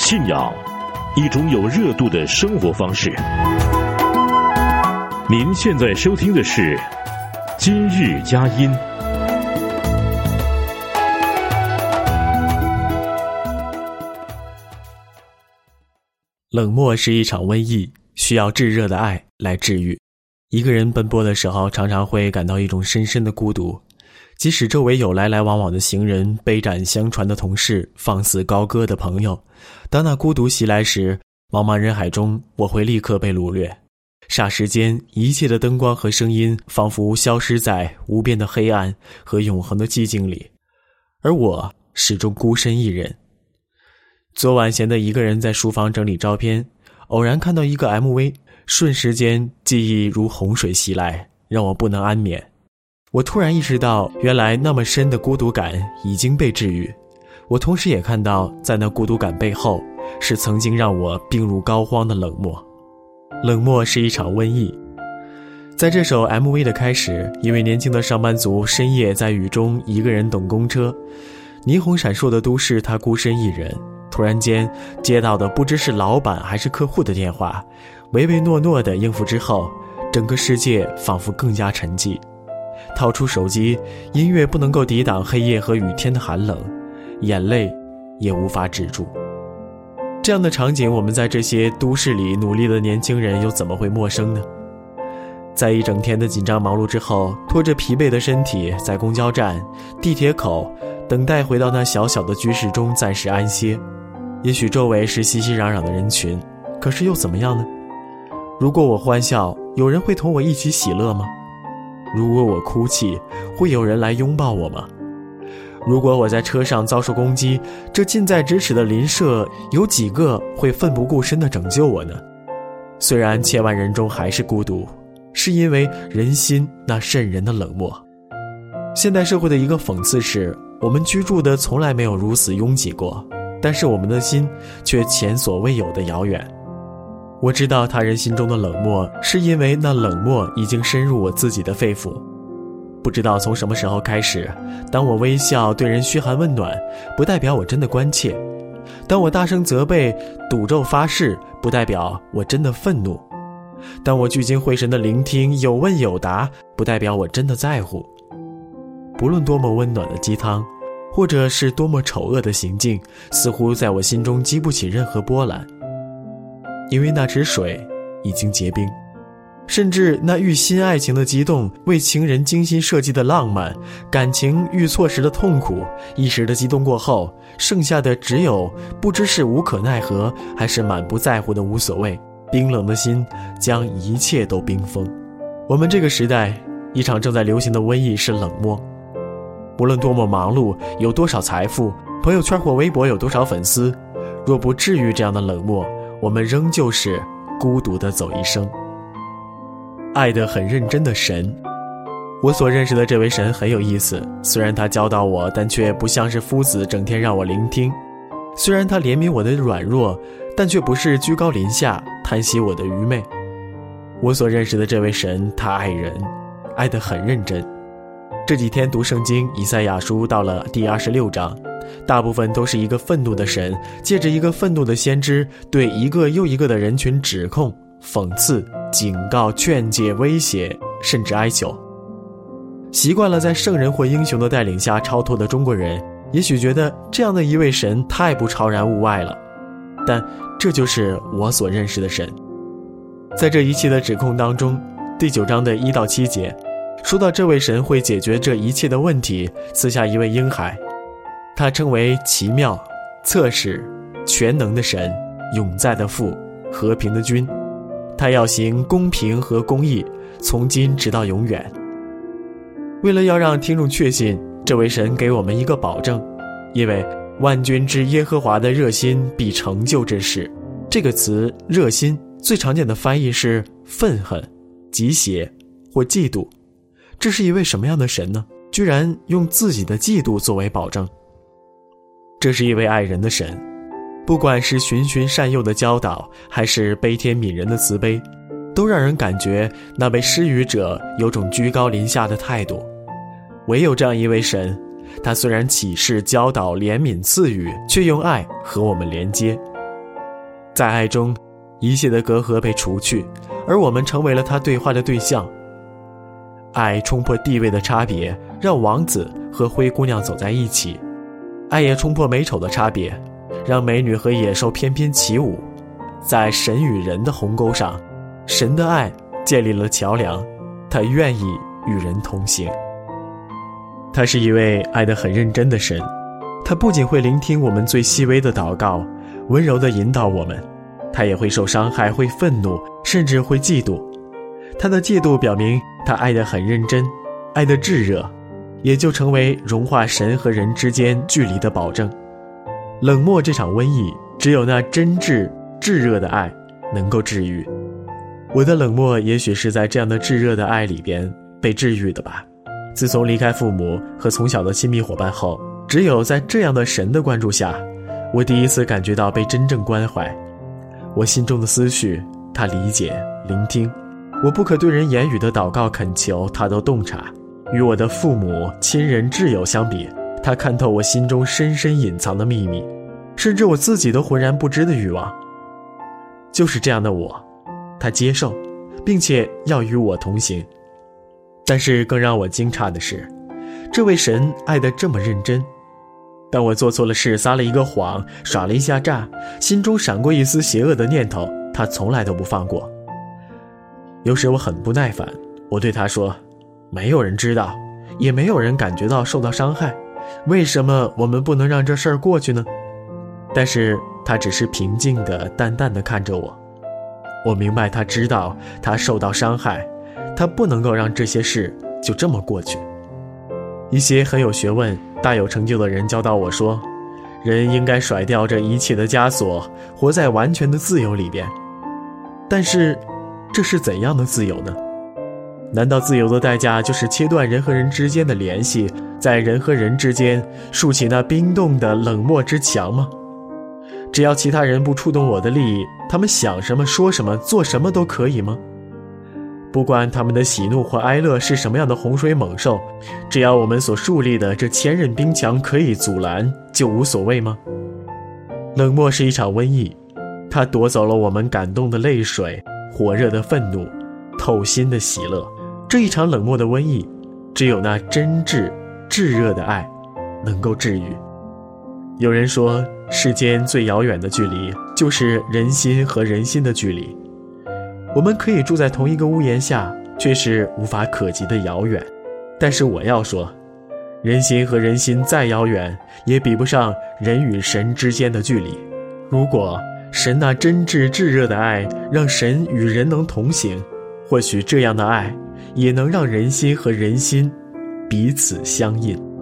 信仰，一种有热度的生活方式。您现在收听的是今日佳音。 冷漠是一场瘟疫，需要炙热的爱来治愈。一个人奔波的时候，常常会感到一种深深的孤独，即使周围有来来往往的行人、杯盏相传的同事、放肆高歌的朋友，当那孤独袭来时，茫茫人海中，我会立刻被掳掠。霎时间，一切的灯光和声音仿佛消失在无边的黑暗和永恒的寂静里，而我始终孤身一人。昨晚闲得一个人在书房整理照片，偶然看到一个 MV， 瞬时间记忆如洪水袭来，让我不能安眠。我突然意识到，原来那么深的孤独感已经被治愈。我同时也看到，在那孤独感背后，是曾经让我病入膏肓的冷漠。冷漠是一场瘟疫。在这首 MV 的开始，一位年轻的上班族深夜在雨中一个人等公车，霓虹闪烁的都市，他孤身一人。突然间接到的不知是老板还是客户的电话，唯唯诺诺地应付之后，整个世界仿佛更加沉寂。掏出手机，音乐不能够抵挡黑夜和雨天的寒冷，眼泪也无法止住。这样的场景，我们在这些都市里努力的年轻人又怎么会陌生呢？在一整天的紧张忙碌之后，拖着疲惫的身体在公交站、地铁口等待回到那小小的居室中暂时安歇。也许周围是熙熙攘攘的人群，可是又怎么样呢？如果我欢笑，有人会同我一起喜乐吗？如果我哭泣，会有人来拥抱我吗？如果我在车上遭受攻击，这近在咫尺的邻舍有几个会奋不顾身地拯救我呢？虽然千万人中还是孤独，是因为人心那渗人的冷漠。现代社会的一个讽刺是，我们居住的从来没有如此拥挤过，但是我们的心却前所未有的遥远。我知道他人心中的冷漠，是因为那冷漠已经深入我自己的肺腑。不知道从什么时候开始，当我微笑对人嘘寒问暖，不代表我真的关切；当我大声责备、赌咒发誓，不代表我真的愤怒；当我聚精会神的聆听、有问有答，不代表我真的在乎。不论多么温暖的鸡汤，或者是多么丑恶的行径，似乎在我心中激不起任何波澜，因为那池水已经结冰。甚至那遇新爱情的激动，为情人精心设计的浪漫，感情遇错时的痛苦，一时的激动过后，剩下的只有不知是无可奈何，还是满不在乎的无所谓。冰冷的心将一切都冰封。我们这个时代，一场正在流行的瘟疫是冷漠。无论多么忙碌，有多少财富，朋友圈或微博有多少粉丝，若不治愈这样的冷漠，我们仍旧是孤独地走一生。爱得很认真的神，我所认识的这位神很有意思，虽然他教导我，但却不像是夫子整天让我聆听；虽然他怜悯我的软弱，但却不是居高临下叹息我的愚昧。我所认识的这位神，他爱人，爱得很认真。这几天读圣经以赛亚书到了第26章，大部分都是一个愤怒的神借着一个愤怒的先知，对一个又一个的人群指控、讽刺、警告、劝诫、威胁，甚至哀求。习惯了在圣人或英雄的带领下超脱的中国人，也许觉得这样的一位神太不超然物外了，但这就是我所认识的神。在这一切的指控当中，第9章的1到7节说到这位神会解决这一切的问题，赐下一位婴孩，他称为奇妙、策士、全能的神、永在的父、和平的君。他要行公平和公义，从今直到永远。为了要让听众确信，这位神给我们一个保证，因为万军之耶和华的热心必成就这事。这个词热心最常见的翻译是愤恨、嫉邪或嫉妒。这是一位什么样的神呢？居然用自己的嫉妒作为保证。这是一位爱人的神，不管是循循善诱的教导，还是悲天悯人的慈悲，都让人感觉那位施予者有种居高临下的态度。唯有这样一位神，他虽然启示、教导、怜悯、赐予，却用爱和我们连接。 在爱中，一切的隔阂被除去，而我们成为了他对话的对象。爱冲破地位的差别，让王子和灰姑娘走在一起；爱也冲破美丑的差别，让美女和野兽翩翩起舞。在神与人的鸿沟上，神的爱建立了桥梁，他愿意与人同行。他是一位爱得很认真的神，他不仅会聆听我们最细微的祷告，温柔地引导我们，他也会受伤害，会愤怒，甚至会嫉妒。他的嫉妒表明他爱得很认真，爱得炙热，也就成为融化神和人之间距离的保证。冷漠这场瘟疫，只有那真挚炙热的爱能够治愈。我的冷漠也许是在这样的炙热的爱里边被治愈的吧。自从离开父母和从小的亲密伙伴后，只有在这样的神的关注下，我第一次感觉到被真正关怀。我心中的思绪，他理解聆听，我不可对人言语的祷告恳求，他都洞察。与我的父母亲人挚友相比，他看透我心中深深隐藏的秘密，甚至我自己都浑然不知的欲望。就是这样的我，他接受，并且要与我同行。但是更让我惊诧的是，这位神爱得这么认真。当我做错了事，撒了一个谎，耍了一下诈，心中闪过一丝邪恶的念头，他从来都不放过。有时我很不耐烦，我对他说，没有人知道，也没有人感觉到受到伤害，为什么我们不能让这事儿过去呢？但是他只是平静地淡淡地看着我。我明白他知道他受到伤害，他不能够让这些事就这么过去。一些很有学问大有成就的人教导我说，人应该甩掉这一切的枷锁，活在完全的自由里边。但是这是怎样的自由呢？难道自由的代价就是切断人和人之间的联系，在人和人之间竖起那冰冻的冷漠之墙吗？只要其他人不触动我的利益，他们想什么说什么做什么都可以吗？不管他们的喜怒或哀乐是什么样的洪水猛兽，只要我们所树立的这千仞冰墙可以阻拦，就无所谓吗？冷漠是一场瘟疫，它夺走了我们感动的泪水，火热的愤怒，透心的喜乐。这一场冷漠的瘟疫，只有那真挚炙热的爱能够治愈。有人说，世间最遥远的距离就是人心和人心的距离。我们可以住在同一个屋檐下，却是无法可及的遥远。但是我要说，人心和人心再遥远，也比不上人与神之间的距离。如果神那真挚炙热的爱让神与人能同行，或许这样的爱也能让人心和人心彼此相印。